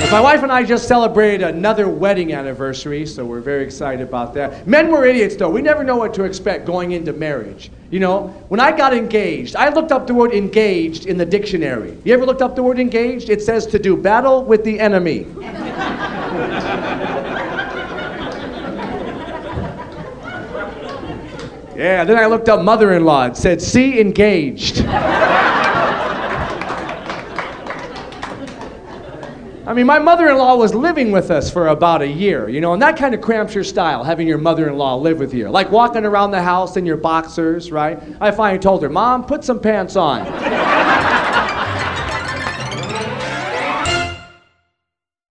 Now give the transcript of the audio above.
My wife and I just celebrated another wedding anniversary, so we're very excited about that. Men were idiots, though. We never know what to expect going into marriage. You know, when I got engaged, I looked up the word engaged in the dictionary. You ever looked up the word engaged? It says to do battle with the enemy. Yeah, then I looked up mother-in-law. It said, see, engaged. I mean, my mother-in-law was living with us for about a year, you know, and that kind of cramps your style, having your mother-in-law live with you. Like walking around the house in your boxers, right? I finally told her, Mom, put some pants on.